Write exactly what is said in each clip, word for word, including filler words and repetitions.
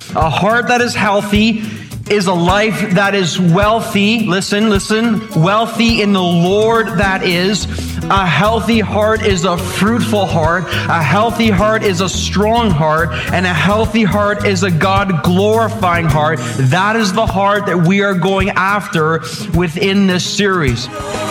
A heart that is healthy is a life that is wealthy. Listen, listen. Wealthy in the Lord, that is. A healthy heart is a fruitful heart. A healthy heart is a strong heart. And a healthy heart is a God-glorifying heart. That is the heart that we are going after within this series.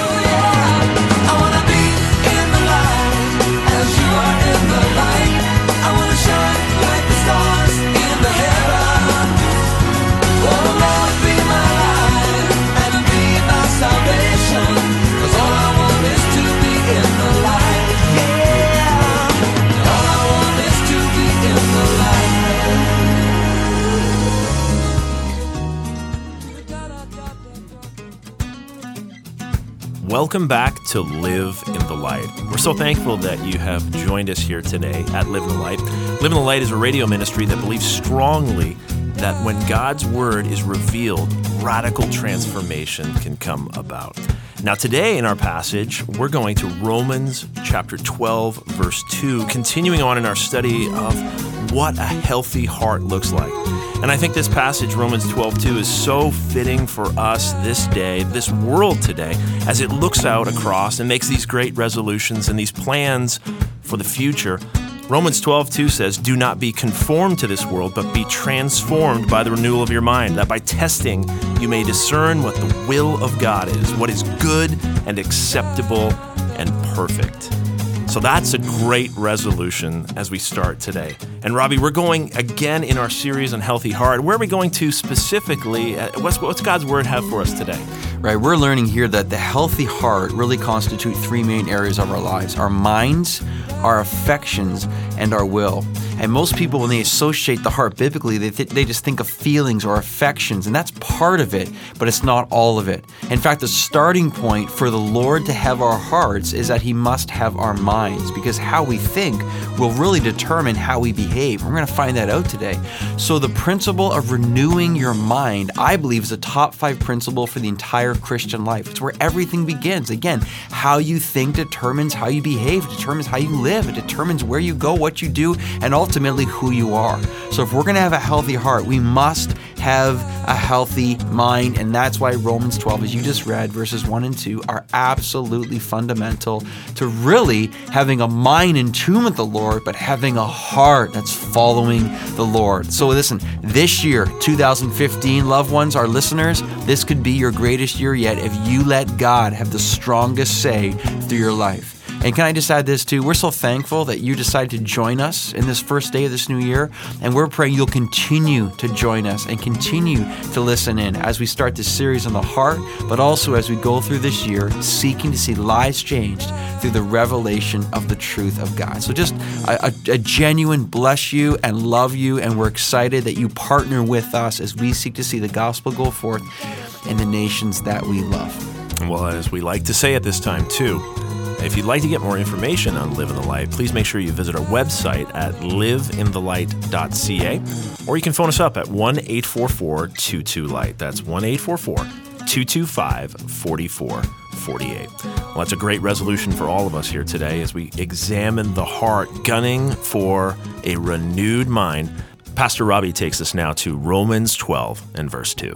Welcome back to Live in the Light. We're so thankful that you have joined us here today at Live in the Light. Live in the Light is a radio ministry that believes strongly that when God's Word is revealed, radical transformation can come about. Now today in our passage, we're going to Romans chapter twelve, verse two, continuing on in our study of what a healthy heart looks like. And I think this passage, Romans twelve two, is so fitting for us this day, this world today, as it looks out across and makes these great resolutions and these plans for the future. Romans twelve two says, "Do not be conformed to this world, but be transformed by the renewal of your mind, that by testing you may discern what the will of God is, what is good and acceptable and perfect." So that's a great resolution as we start today. And Robbie, we're going again in our series on Healthy Heart. Where are we going to specifically? What's, what's God's Word have for us today? Right, we're learning here that the healthy heart really constitute three main areas of our lives: our minds, our affections, and our will. And most people, when they associate the heart biblically, they th- they just think of feelings or affections, and that's part of it, but it's not all of it. In fact, the starting point for the Lord to have our hearts is that He must have our minds, because how we think will really determine how we behave. We're going to find that out today. So the principle of renewing your mind, I believe, is a top five principle for the entire Christian life. It's where everything begins. Again, how you think determines how you behave, it determines how you live, it determines where you go, what you do, and ultimately who you are. So if we're going to have a healthy heart, we must have a healthy mind, and that's why Romans twelve, as you just read, verses one and two, are absolutely fundamental to really having a mind in tune with the Lord, but having a heart that's following the Lord. So listen, this year, two thousand fifteen, loved ones, our listeners, this could be your greatest year yet if you let God have the strongest say through your life. And can I just add this too? We're so thankful that you decided to join us in this first day of this new year. And we're praying you'll continue to join us and continue to listen in as we start this series on the heart, but also as we go through this year seeking to see lives changed through the revelation of the truth of God. So just a, a, a genuine bless you and love you. And we're excited that you partner with us as we seek to see the gospel go forth in the nations that we love. Well, as we like to say at this time too, if you'd like to get more information on Live in the Light, please make sure you visit our website at live in the light dot c a, or you can phone us up at one eight four four two two light. That's one eight four four two two five four four four eight. Well, that's a great resolution for all of us here today as we examine the heart, gunning for a renewed mind. Pastor Robbie takes us now to Romans twelve and verse two.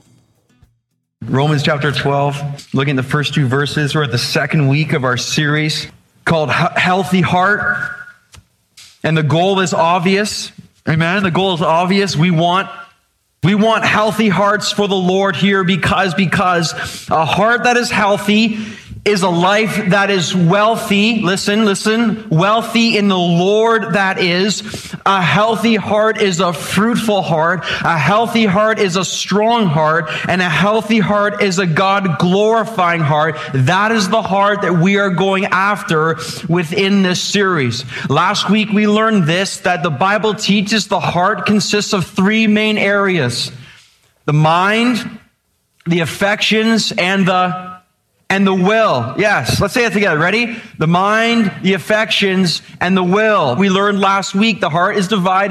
Romans chapter twelve, looking at the first two verses. We're at the second week of our series called Healthy Heart. And the goal is obvious. Amen. The goal is obvious. We want, we want healthy hearts for the Lord here because, because a heart that is healthy is a life that is wealthy. Listen, listen. Wealthy in the Lord, that is. A healthy heart is a fruitful heart. A healthy heart is a strong heart. And a healthy heart is a God-glorifying heart. That is the heart that we are going after within this series. Last week we learned this, that the Bible teaches the heart consists of three main areas: the mind, the affections, and the And the will. Yes, let's say it together. Ready? The mind, the affections, and the will. We learned last week the heart is divided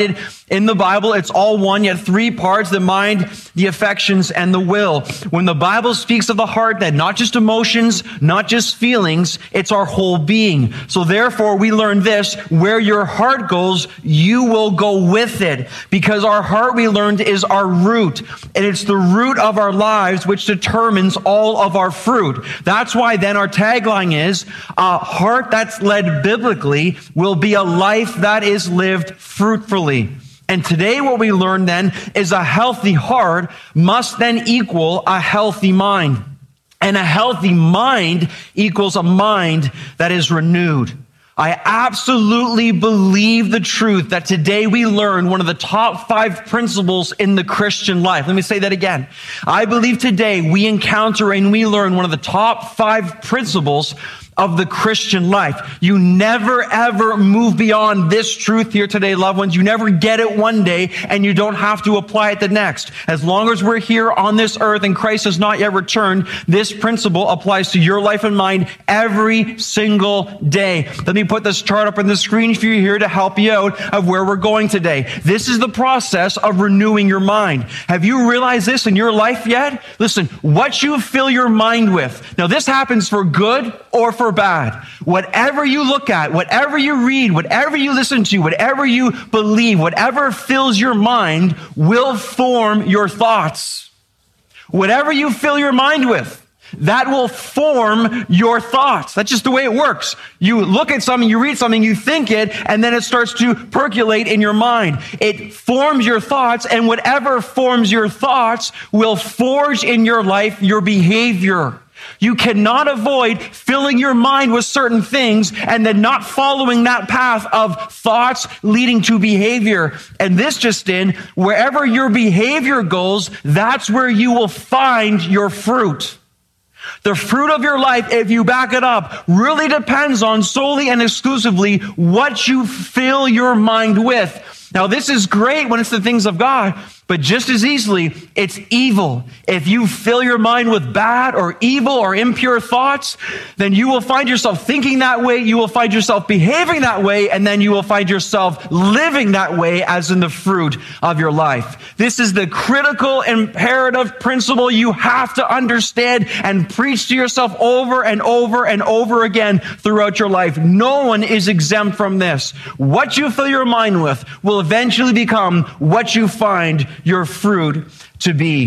In the Bible, it's all one, yet three parts: the mind, the affections, and the will. When the Bible speaks of the heart, then not just emotions, not just feelings, it's our whole being. So therefore, we learn this: where your heart goes, you will go with it. Because our heart, we learned, is our root. And it's the root of our lives which determines all of our fruit. That's why then our tagline is, a heart that's led biblically will be a life that is lived fruitfully. And today what we learn then is a healthy heart must then equal a healthy mind. And a healthy mind equals a mind that is renewed. I absolutely believe the truth that today we learn one of the top five principles in the Christian life. Let me say that again. I believe today we encounter and we learn one of the top five principles of the Christian life. You never ever move beyond this truth here today, loved ones. You never get it one day and you don't have to apply it the next. As long as we're here on this earth and Christ has not yet returned, this principle applies to your life and mine every single day. Let me put this chart up on the screen for you here to help you out of where we're going today. This is the process of renewing your mind. Have you realized this in your life yet? Listen, what you fill your mind with. Now this happens for good or for bad. Whatever you look at, whatever you read, whatever you listen to, whatever you believe, whatever fills your mind will form your thoughts. Whatever you fill your mind with, that will form your thoughts. That's just the way it works. You look at something, you read something, you think it, and then it starts to percolate in your mind. It forms your thoughts, and whatever forms your thoughts will forge in your life your behavior. You cannot avoid filling your mind with certain things and then not following that path of thoughts leading to behavior. And this just in, wherever your behavior goes, that's where you will find your fruit. The fruit of your life, if you back it up, really depends on solely and exclusively what you fill your mind with. Now, this is great when it's the things of God, but just as easily, it's evil. If you fill your mind with bad or evil or impure thoughts, then you will find yourself thinking that way, you will find yourself behaving that way, and then you will find yourself living that way as in the fruit of your life. This is the critical imperative principle you have to understand and preach to yourself over and over and over again throughout your life. No one is exempt from this. What you fill your mind with will eventually become what you find your fruit to be.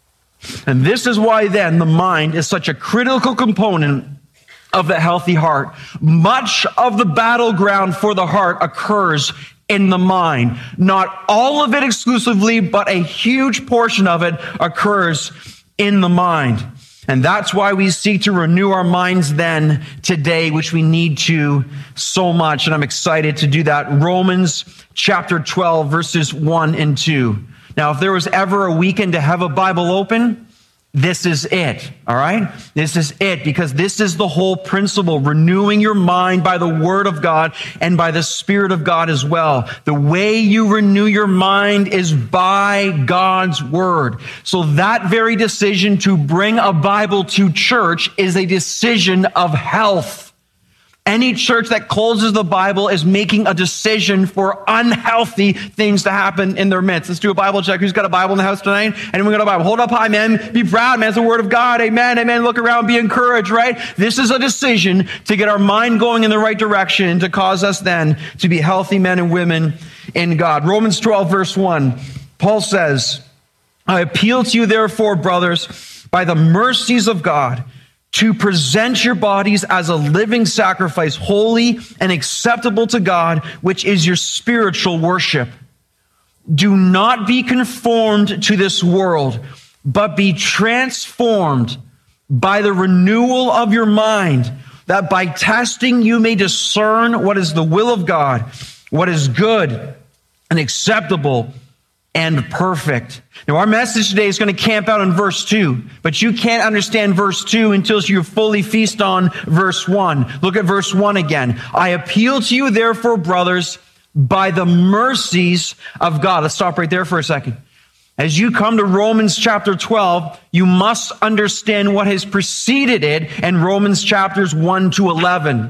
And this is why then the mind is such a critical component of the healthy heart. Much of the battleground for the heart occurs in the mind. Not all of it exclusively, but a huge portion of it occurs in the mind. And that's why we seek to renew our minds then today, which we need to so much. And I'm excited to do that. Romans chapter twelve, verses one and two. Now, if there was ever a weekend to have a Bible open, this is it, all right? This is it, because this is the whole principle, renewing your mind by the Word of God and by the Spirit of God as well. The way you renew your mind is by God's Word. So that very decision to bring a Bible to church is a decision of health. Any church that closes the Bible is making a decision for unhealthy things to happen in their midst. Let's do a Bible check. Who's got a Bible in the house tonight? Anyone got a Bible? Hold up high, man. Be proud, man. It's the Word of God. Amen. Amen. Look around. Be encouraged, right? This is a decision to get our mind going in the right direction to cause us then to be healthy men and women in God. Romans twelve, verse one. Paul says, I appeal to you, therefore, brothers, by the mercies of God, to present your bodies as a living sacrifice, holy and acceptable to God, which is your spiritual worship. Do not be conformed to this world, but be transformed by the renewal of your mind, that by testing you may discern what is the will of God, what is good and acceptable and perfect. Now, our message today is going to camp out in verse two, but you can't understand verse two until you fully feast on verse one. Look at verse one again. I appeal to you, therefore, brothers, by the mercies of God. Let's stop right there for a second. As you come to Romans chapter twelve, you must understand what has preceded it in Romans chapters one to eleven.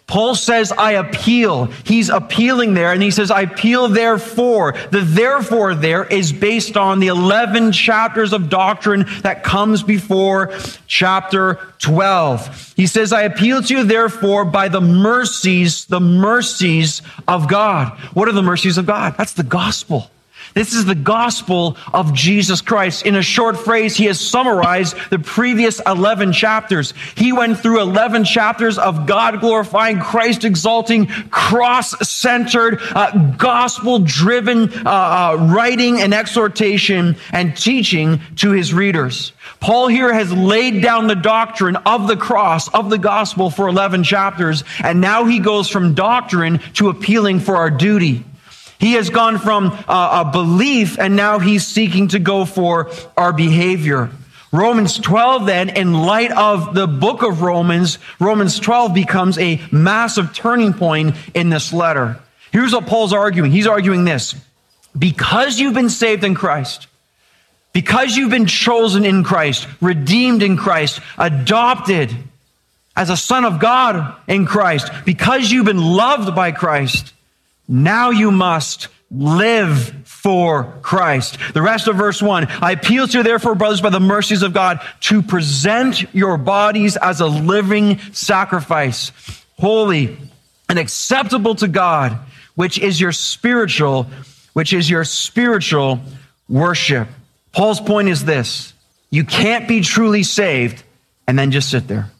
Paul says, I appeal. He's appealing there, and he says, I appeal therefore. The therefore there is based on the eleven chapters of doctrine that comes before chapter twelve. He says, I appeal to you therefore by the mercies, the mercies of God. What are the mercies of God? That's the gospel. This is the gospel of Jesus Christ. In a short phrase, he has summarized the previous eleven chapters. He went through eleven chapters of God glorifying, Christ exalting, cross-centered, uh, gospel-driven uh, uh, writing and exhortation and teaching to his readers. Paul here has laid down the doctrine of the cross, of the gospel for eleven chapters, and now he goes from doctrine to appealing for our duty. He has gone from uh, a belief, and now he's seeking to go for our behavior. Romans twelve then, in light of the book of Romans, Romans twelve becomes a massive turning point in this letter. Here's what Paul's arguing. He's arguing this: because you've been saved in Christ, because you've been chosen in Christ, redeemed in Christ, adopted as a son of God in Christ, because you've been loved by Christ, now you must live for Christ. The rest of verse one, I appeal to you therefore, brothers, by the mercies of God, to present your bodies as a living sacrifice, holy and acceptable to God, which is your spiritual, which is your spiritual worship. Paul's point is this: you can't be truly saved and then just sit there.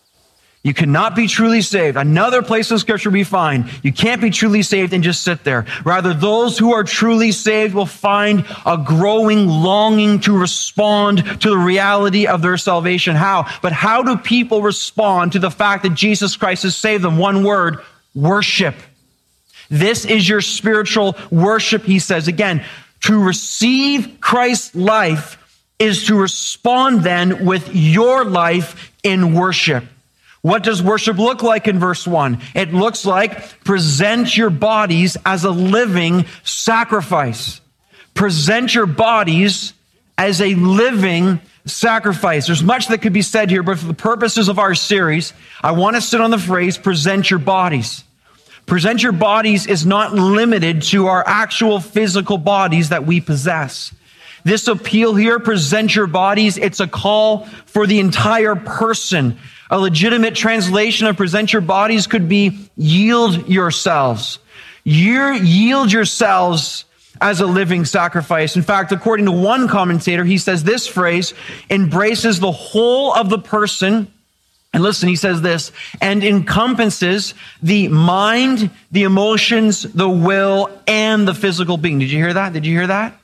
You cannot be truly saved. Another place in Scripture we find you can't be truly saved and just sit there. Rather, those who are truly saved will find a growing longing to respond to the reality of their salvation. How? But how do people respond to the fact that Jesus Christ has saved them? One word: worship. This is your spiritual worship, he says. Again, to receive Christ's life is to respond then with your life in worship. What does worship look like in verse one? It looks like present your bodies as a living sacrifice. Present your bodies as a living sacrifice. There's much that could be said here, but for the purposes of our series, I want to sit on the phrase, present your bodies. Present your bodies is not limited to our actual physical bodies that we possess. This appeal here, present your bodies, it's a call for the entire person. A legitimate translation of present your bodies could be yield yourselves. You yield yourselves as a living sacrifice. In fact, according to one commentator, he says this phrase embraces the whole of the person. And listen, he says this, and encompasses the mind, the emotions, the will, and the physical being. Did you hear that? Did you hear that?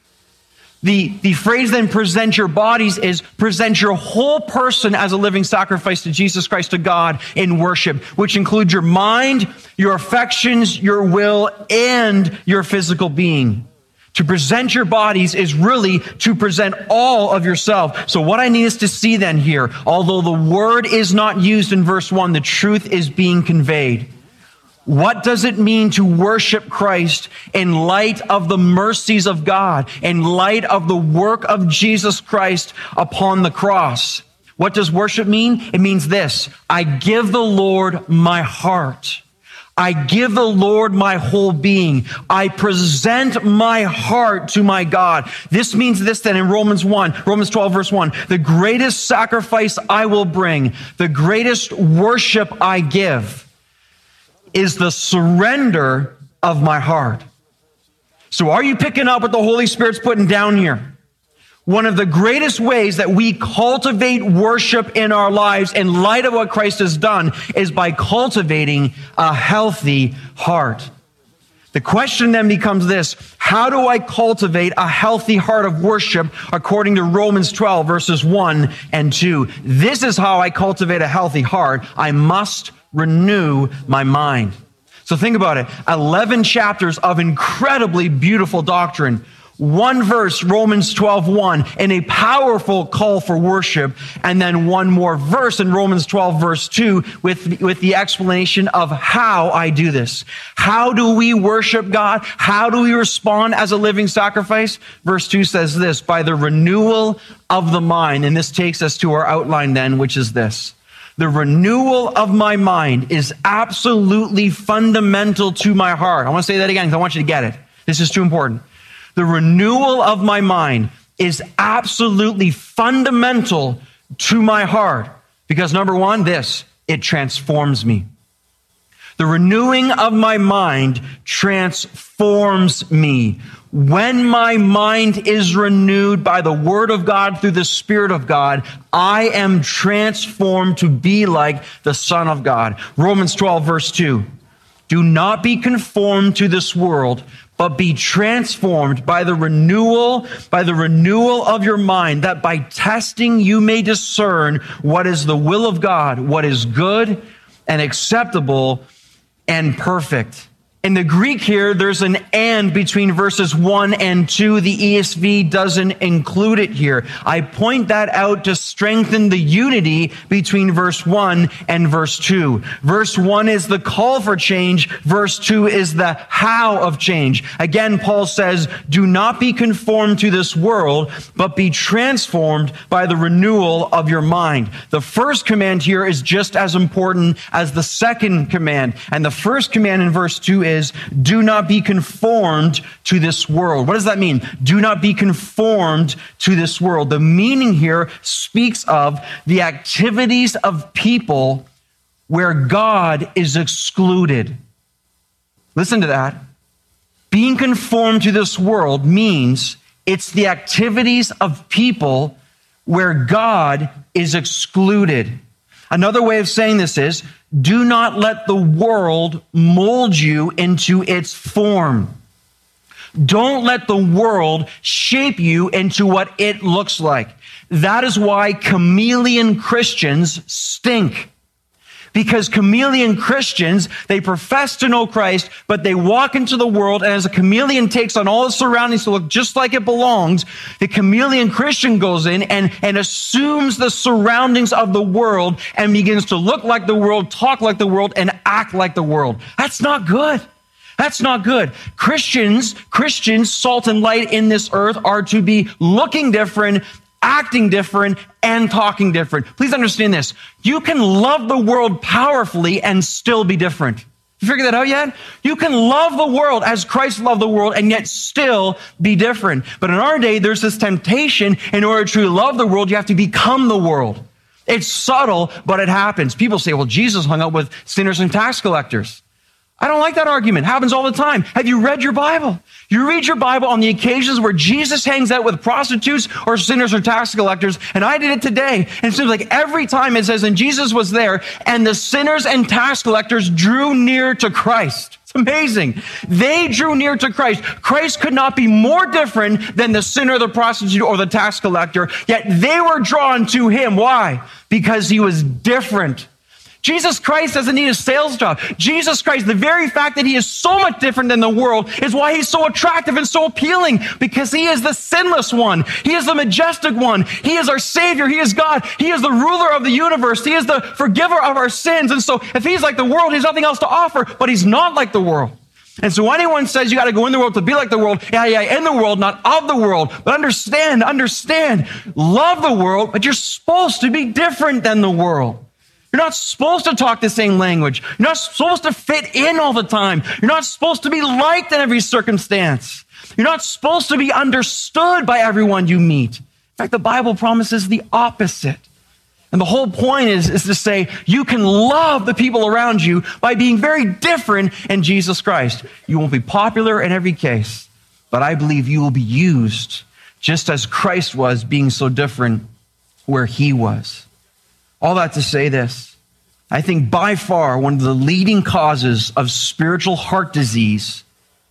The, the phrase then, present your bodies, is present your whole person as a living sacrifice to Jesus Christ, to God in worship, which includes your mind, your affections, your will, and your physical being. To present your bodies is really to present all of yourself. So what I need us to see then here, although the word is not used in verse one, the truth is being conveyed. What does it mean to worship Christ in light of the mercies of God, in light of the work of Jesus Christ upon the cross? What does worship mean? It means this: I give the Lord my heart. I give the Lord my whole being. I present my heart to my God. This means this then in Romans one, Romans twelve verse one, the greatest sacrifice I will bring, the greatest worship I give, is the surrender of my heart. So are you picking up what the Holy Spirit's putting down here? One of the greatest ways that we cultivate worship in our lives in light of what Christ has done is by cultivating a healthy heart. The question then becomes this: how do I cultivate a healthy heart of worship according to Romans twelve verses one and two? This is how I cultivate a healthy heart. I must renew my mind. So think about it. eleven chapters of incredibly beautiful doctrine. One verse, Romans twelve one, and a powerful call for worship. And then one more verse in Romans twelve verse two with, with the explanation of how I do this. How do we worship God? How do we respond as a living sacrifice? Verse two says this: by the renewal of the mind. And this takes us to our outline then, which is this: The renewal of my mind is absolutely fundamental to my heart. I want to say that again because I want you to get it. This is too important. The renewal of my mind is absolutely fundamental to my heart because number one, this, it transforms me. The renewing of my mind transforms me. When my mind is renewed by the Word of God through the Spirit of God, I am transformed to be like the Son of God. Romans twelve, verse two. Do not be conformed to this world, but be transformed by the renewal, by the renewal of your mind, that by testing you may discern what is the will of God, what is good and acceptable and perfect. In the Greek here, there's an and between verses one and two. The E S V doesn't include it here. I point that out to strengthen the unity between verse one and verse two. Verse one is the call for change. Verse two is the how of change. Again, Paul says, do not be conformed to this world, but be transformed by the renewal of your mind. The first command here is just as important as the second command. And the first command in verse two is, is do not be conformed to this world. What does that mean? Do not be conformed to this world. The meaning here speaks of the activities of people where God is excluded. Listen to that. Being conformed to this world means it's the activities of people where God is excluded. Another way of saying this is, do not let the world mold you into its form. Don't let the world shape you into what it looks like. That is why chameleon Christians stink. Because chameleon Christians, they profess to know Christ, but they walk into the world, and as a chameleon takes on all the surroundings to look just like it belongs, the chameleon Christian goes in and, and assumes the surroundings of the world and begins to look like the world, talk like the world, and act like the world. That's not good. That's not good. Christians, Christians, salt and light in this earth, are to be looking different, acting different, and talking different. Please understand this. You can love the world powerfully and still be different. You figure that out yet? You can love the world as Christ loved the world and yet still be different. But in our day, there's this temptation. In order to truly love the world, you have to become the world. It's subtle, but it happens. People say, well, Jesus hung out with sinners and tax collectors. I don't like that argument. It happens all the time. Have you read your Bible? You read your Bible on the occasions where Jesus hangs out with prostitutes or sinners or tax collectors, and I did it today. And it seems like every time it says, and Jesus was there, and the sinners and tax collectors drew near to Christ. It's amazing. They drew near to Christ. Christ could not be more different than the sinner, the prostitute, or the tax collector, yet they were drawn to him. Why? Because he was different. Jesus Christ doesn't need a sales job. Jesus Christ, the very fact that he is so much different than the world is why he's so attractive and so appealing, because he is the sinless one. He is the majestic one. He is our Savior. He is God. He is the ruler of the universe. He is the forgiver of our sins. And so if he's like the world, he has nothing else to offer, but he's not like the world. And so anyone says you got to go in the world to be like the world, yeah, yeah, in the world, not of the world. But understand, understand, love the world, but you're supposed to be different than the world. You're not supposed to talk the same language. You're not supposed to fit in all the time. You're not supposed to be liked in every circumstance. You're not supposed to be understood by everyone you meet. In fact, the Bible promises the opposite. And the whole point is, is to say you can love the people around you by being very different in Jesus Christ. You won't be popular in every case, but I believe you will be used just as Christ was, being so different where he was. All that to say this, I think by far one of the leading causes of spiritual heart disease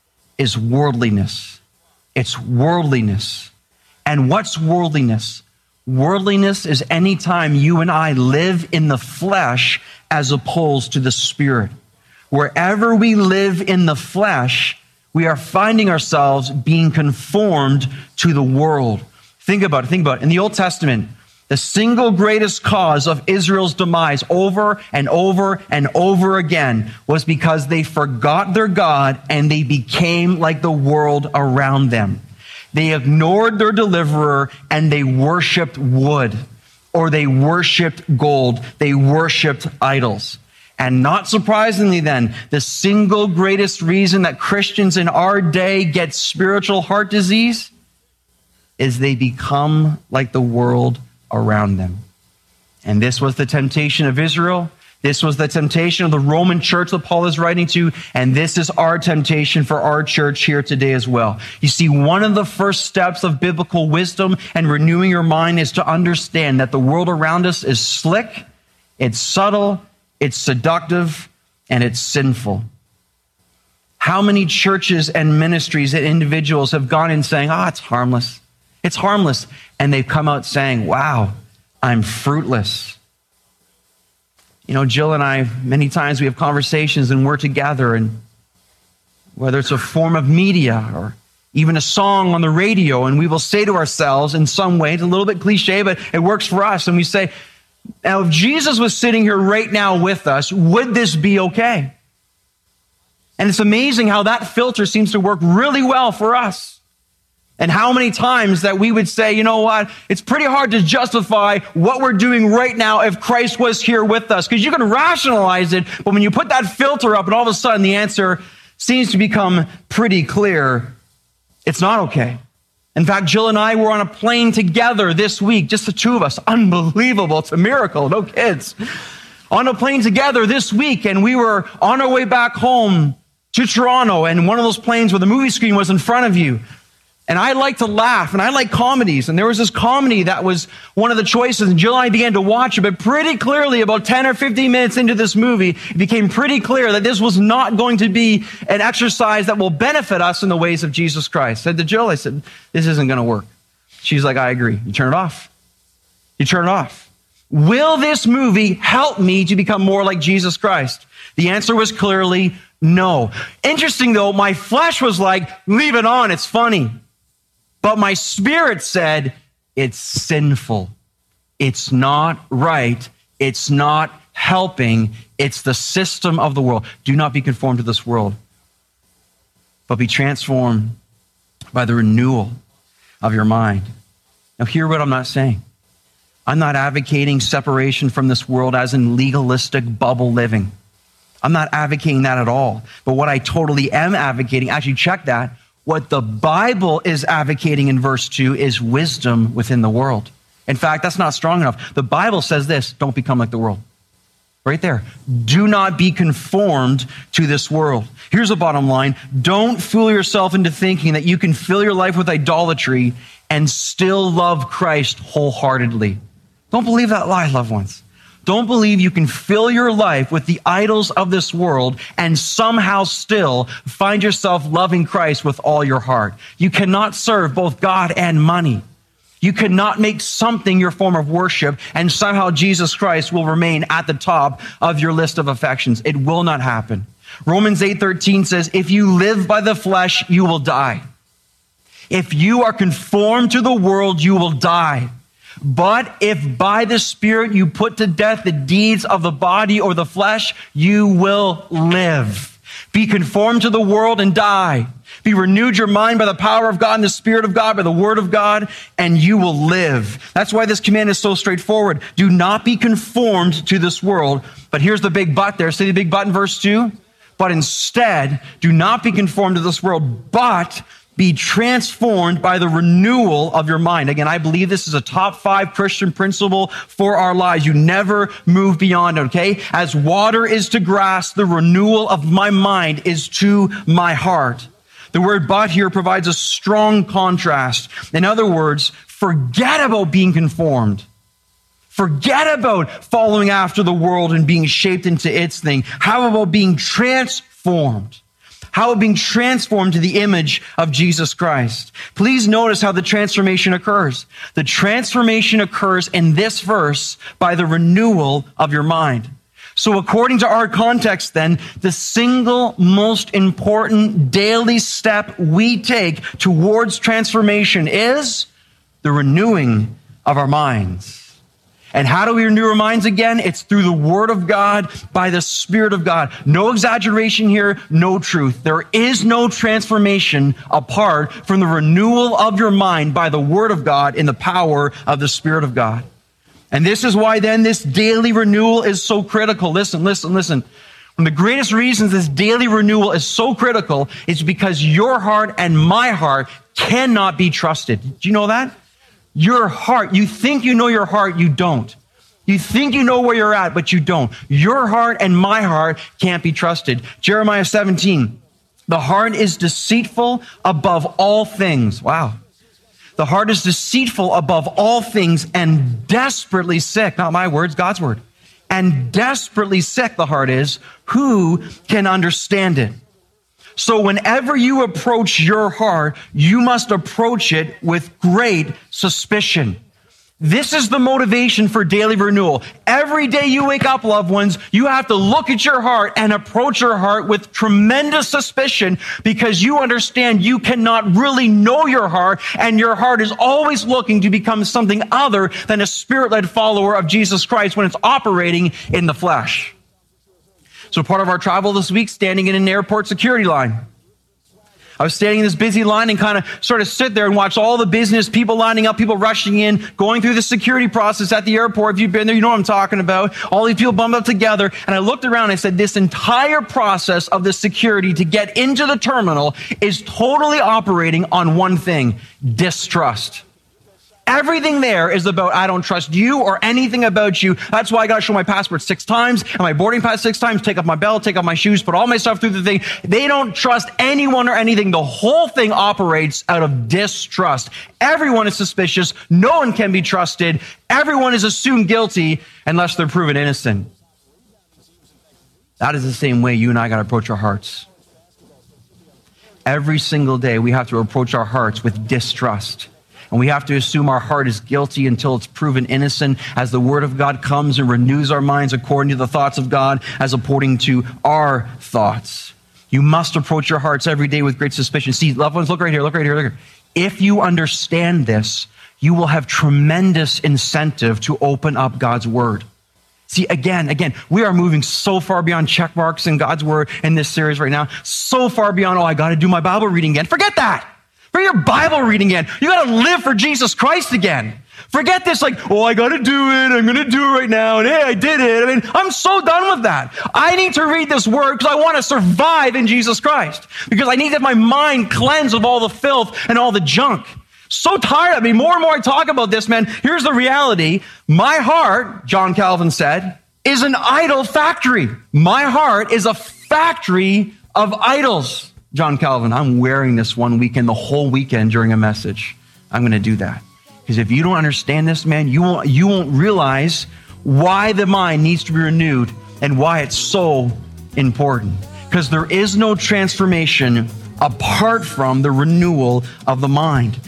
is worldliness. It's worldliness. And what's worldliness? Worldliness is any time you and I live in the flesh as opposed to the spirit. Wherever we live in the flesh, we are finding ourselves being conformed to the world. Think about it. Think about it. In the Old Testament, the single greatest cause of Israel's demise over and over and over again was because they forgot their God and they became like the world around them. They ignored their deliverer and they worshiped wood. or they worshiped gold. They worshiped idols. And not surprisingly then, the single greatest reason that Christians in our day get spiritual heart disease is they become like the world around them. And this was the temptation of Israel. This was the temptation of the Roman church that Paul is writing to. And this is our temptation for our church here today as well. You see, one of the first steps of biblical wisdom and renewing your mind is to understand that the world around us is slick, it's subtle, it's seductive, and it's sinful. How many churches and ministries and individuals have gone in saying, oh, it's harmless. It's harmless. And they've come out saying, wow, I'm fruitless. You know, Jill and I, many times we have conversations and we're together, and whether it's a form of media or even a song on the radio, and we will say to ourselves in some way, it's a little bit cliche, but it works for us. And we say, now, if Jesus was sitting here right now with us, would this be okay? And it's amazing how that filter seems to work really well for us. And how many times that we would say, you know what, it's pretty hard to justify what we're doing right now if Christ was here with us. Because you can rationalize it, but when you put that filter up and all of a sudden the answer seems to become pretty clear, it's not okay. In fact, Jill and I were on a plane together this week, just the two of us. Unbelievable. It's a miracle. No kids. On a plane together this week, and we were on our way back home to Toronto, and one of those planes where the movie screen was in front of you. And I like to laugh, and I like comedies. And there was this comedy that was one of the choices, and Jill and I began to watch it, but pretty clearly about ten or fifteen minutes into this movie, it became pretty clear that this was not going to be an exercise that will benefit us in the ways of Jesus Christ. I said to Jill, I said, this isn't going to work. She's like, I agree. You turn it off. You turn it off. Will this movie help me to become more like Jesus Christ? The answer was clearly no. Interesting though, my flesh was like, leave it on, it's funny. But my spirit said, it's sinful. It's not right. It's not helping. It's the system of the world. Do not be conformed to this world, but be transformed by the renewal of your mind. Now, hear what I'm not saying. I'm not advocating separation from this world as in legalistic bubble living. I'm not advocating that at all. But what I totally am advocating, actually check that, what the Bible is advocating in verse two is wisdom within the world. In fact, that's not strong enough. The Bible says this, don't become like the world. Right there. Do not be conformed to this world. Here's the bottom line. Don't fool yourself into thinking that you can fill your life with idolatry and still love Christ wholeheartedly. Don't believe that lie, loved ones. Don't believe you can fill your life with the idols of this world and somehow still find yourself loving Christ with all your heart. You cannot serve both God and money. You cannot make something your form of worship and somehow Jesus Christ will remain at the top of your list of affections. It will not happen. Romans eight thirteen says, if you live by the flesh, you will die. If you are conformed to the world, you will die. But if by the Spirit you put to death the deeds of the body or the flesh, you will live. Be conformed to the world and die. Be renewed your mind by the power of God and the Spirit of God, by the Word of God, and you will live. That's why this command is so straightforward. Do not be conformed to this world. But here's the big but there. Say the big but in verse two. But instead, do not be conformed to this world, but be transformed by the renewal of your mind. Again, I believe this is a top five Christian principle for our lives. You never move beyond it, okay? As water is to grass, the renewal of my mind is to my heart. The word but here provides a strong contrast. In other words, forget about being conformed. Forget about following after the world and being shaped into its thing. How about being transformed? How about being transformed to the image of Jesus Christ? Please notice how the transformation occurs. The transformation occurs in this verse by the renewal of your mind. So according to our context then, the single most important daily step we take towards transformation is the renewing of our minds. And how do we renew our minds again? It's through the Word of God, by the Spirit of God. No exaggeration here, no truth. There is no transformation apart from the renewal of your mind by the Word of God in the power of the Spirit of God. And this is why then this daily renewal is so critical. Listen, listen, listen. One of the greatest reasons this daily renewal is so critical is because your heart and my heart cannot be trusted. Do you know that? Your heart, you think you know your heart, you don't. You think you know where you're at, but you don't. Your heart and my heart can't be trusted. Jeremiah seventeen, the heart is deceitful above all things. Wow. The heart is deceitful above all things and desperately sick. Not my words, God's word. And desperately sick the heart is. Who can understand it? So whenever you approach your heart, you must approach it with great suspicion. This is the motivation for daily renewal. Every day you wake up, loved ones, you have to look at your heart and approach your heart with tremendous suspicion because you understand you cannot really know your heart, and your heart is always looking to become something other than a spirit-led follower of Jesus Christ when it's operating in the flesh. So part of our travel this week, standing in an airport security line. I was standing in this busy line and kind of sort of sit there and watch all the business, people lining up, people rushing in, going through the security process at the airport. If you've been there, you know what I'm talking about. All these people bumped up together. And I looked around and I said, this entire process of the security to get into the terminal is totally operating on one thing: distrust. Everything there is about, I don't trust you or anything about you. That's why I got to show my passport six times and my boarding pass six times, take off my belt, take off my shoes, put all my stuff through the thing. They don't trust anyone or anything. The whole thing operates out of distrust. Everyone is suspicious. No one can be trusted. Everyone is assumed guilty unless they're proven innocent. That is the same way you and I got to approach our hearts. Every single day we have to approach our hearts with distrust. And we have to assume our heart is guilty until it's proven innocent as the word of God comes and renews our minds according to the thoughts of God as according to our thoughts. You must approach your hearts every day with great suspicion. See, loved ones, look right here, look right here, look here. If you understand this, you will have tremendous incentive to open up God's word. See, again, again, we are moving so far beyond check marks in God's word in this series right now. So far beyond, oh, I got to do my Bible reading again. Forget that. For your Bible reading again. You got to live for Jesus Christ again. Forget this like, oh, I got to do it. I'm going to do it right now. And hey, I did it. I mean, I'm so done with that. I need to read this word because I want to survive in Jesus Christ. Because I need to have my mind cleansed of all the filth and all the junk. So tired. I mean, more and more I talk about this, man. Here's the reality. My heart, John Calvin said, is an idol factory. My heart is a factory of idols. John Calvin, I'm wearing this one weekend, the whole weekend during a message. I'm going to do that. Because if you don't understand this, man, you won't, you won't realize why the mind needs to be renewed and why it's so important. Because there is no transformation apart from the renewal of the mind.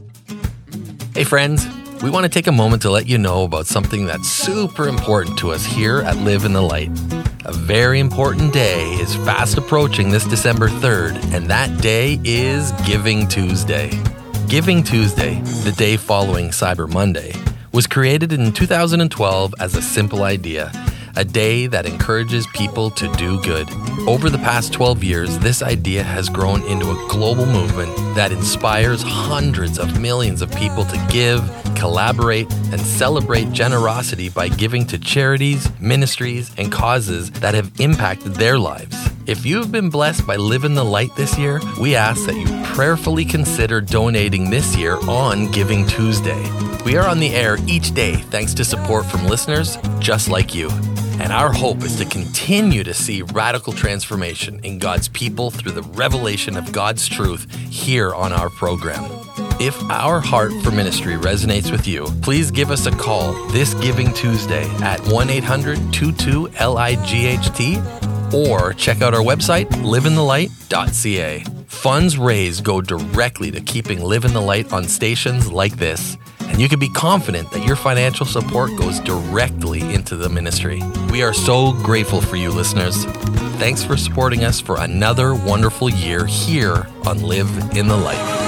Hey friends, we want to take a moment to let you know about something that's super important to us here at Live in the Light. A very important day is fast approaching this December third, and that day is Giving Tuesday. Giving Tuesday, the day following Cyber Monday, was created in two thousand twelve as a simple idea, a day that encourages people to do good. Over the past twelve years, this idea has grown into a global movement that inspires hundreds of millions of people to give, collaborate, and celebrate generosity by giving to charities, ministries, and causes that have impacted their lives. If you've been blessed by Living the Light this year, we ask that you prayerfully consider donating this year on Giving Tuesday. We are on the air each day thanks to support from listeners just like you. And our hope is to continue to see radical transformation in God's people through the revelation of God's truth here on our program. If our heart for ministry resonates with you, please give us a call this Giving Tuesday at one eight hundred two two L I G H T or check out our website, live in the light dot c a. Funds raised go directly to keeping Live in the Light on stations like this, and you can be confident that your financial support goes directly into the ministry. We are so grateful for you, listeners. Thanks for supporting us for another wonderful year here on Live in the Light.